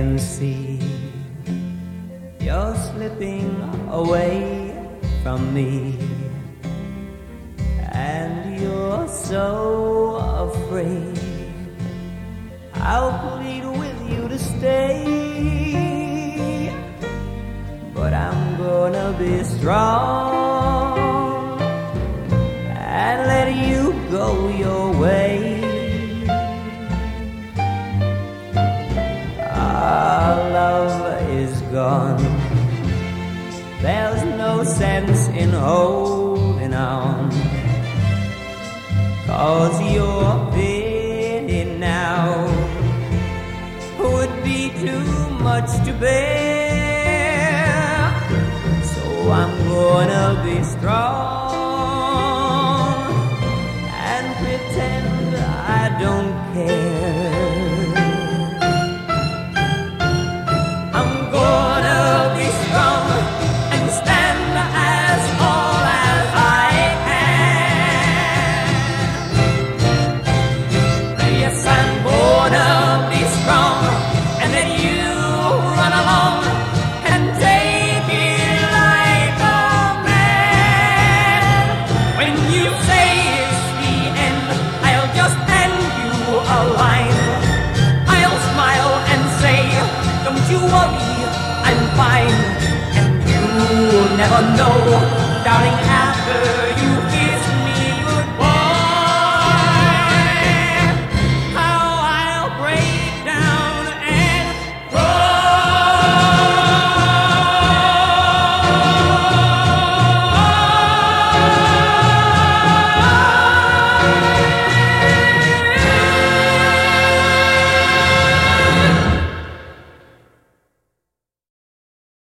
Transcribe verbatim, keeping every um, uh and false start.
can see you're slipping away from me, and you're so afraid. I'll plead with you to stay, but I'm gonna be strong and let you go your way. Our love is gone. There's no sense in holding on, 'cause your pity now would be too much to bear. So I'm gonna be strong and pretend I don't care. I'm gonna be strong and stand as tall as I can. Yes, I'm gonna be strong and let you run along and take it like a man. When you say it's the end, I'll just hand you a line. I'll smile and say, don't you worry, I'm fine. And you'll never know, darling,